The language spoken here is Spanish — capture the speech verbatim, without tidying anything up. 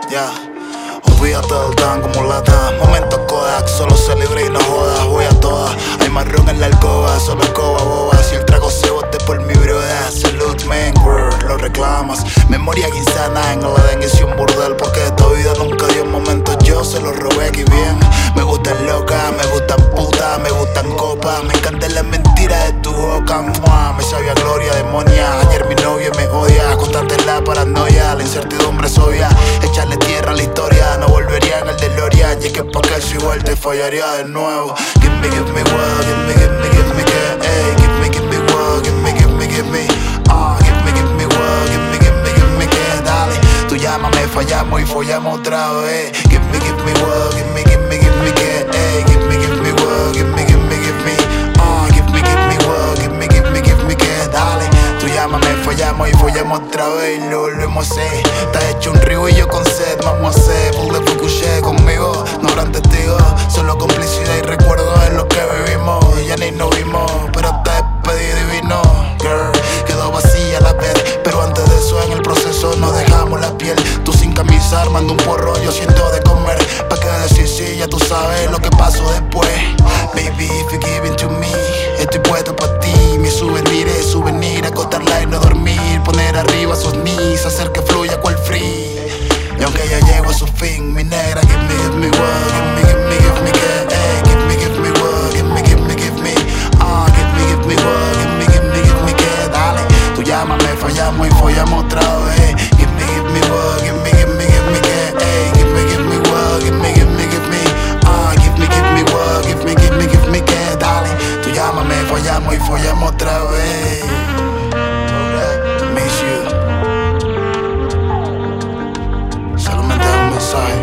Ya, olvídate del tan como lata. Momentos Kodak, solo se libre y no jodas. Voy a todas, hay marrón en la alcoba, solo escoba boba. Si el trago se bote por mi broda, salute man, girl, lo reclamas. Memoria insana en el Edén hice un burdel, porque esta vida nunca dio momentos, yo se los robé aquí bien. Me gustan locas, me gustan putas, me gustan copas, me encantan las mentiras de tu boca, mua. Me sabía gloria, demonia, ayer mi novio me odia. Constante en la paranoia, la incertidumbre es obvia. Echarle tierra a la historia, no volvería en el DeLorean. Y es que pa' que si igual te fallaría de nuevo. Give me, give me, wow, give me, give me, give me, give, ey. Give me, give me, wow, give me, give me, give me, ah, give me, give me, wow, give me, give me, give me, que dale. Tú llámame, fallamos y follamos otra vez. Give me, give me, wow, give me, give me, give me, que, ey. Give me, give me, wow, give me, give me, give me, ah, give me, give me, wow, give me, give me, give me, que dale. Tú llámame, fallamos y follamos otra vez y lo volvemos a hacer. Está hecho un río y yo con sed, vamos a hacer puzzle por couché conmigo. No habrán testigos, solo complicidad y recuerdo de lo que vivimos. Ya ni nos vimos, pero te despedí divino. Girl, quedó vacía la bed, pero antes de eso en el proceso nos dejamos la piel. Tú sin camisa armando un porro, yo siento de comer. Pa' que decir sí, ya tú sabes lo que pasó después. Baby, if you give in to me, estoy puesto pa' ti. Mi souvenir es souvenir, acostarla y no dormir. Poner arriba sus knees, hacer que fluya cual free. Y aunque ya llego a su fin, mi negra, give me, give me, wow, give me, give me, give me, que, eh, give me, give me, wow, give me, give me, give me, ah, give me, give me, wow, give me, give me, give me, que, dale. Tú llámame, fallamos y follamos otra vez. Give me, give me, wow, give me, give me, give me, que, eh, give me, give me, wow, give me, give me, give me, ah, give me, give me, wow, give me, give me, give me, que, dale. Tú llámame, fallamos y follamos otra vez. Miss you. Solamente un mensaje.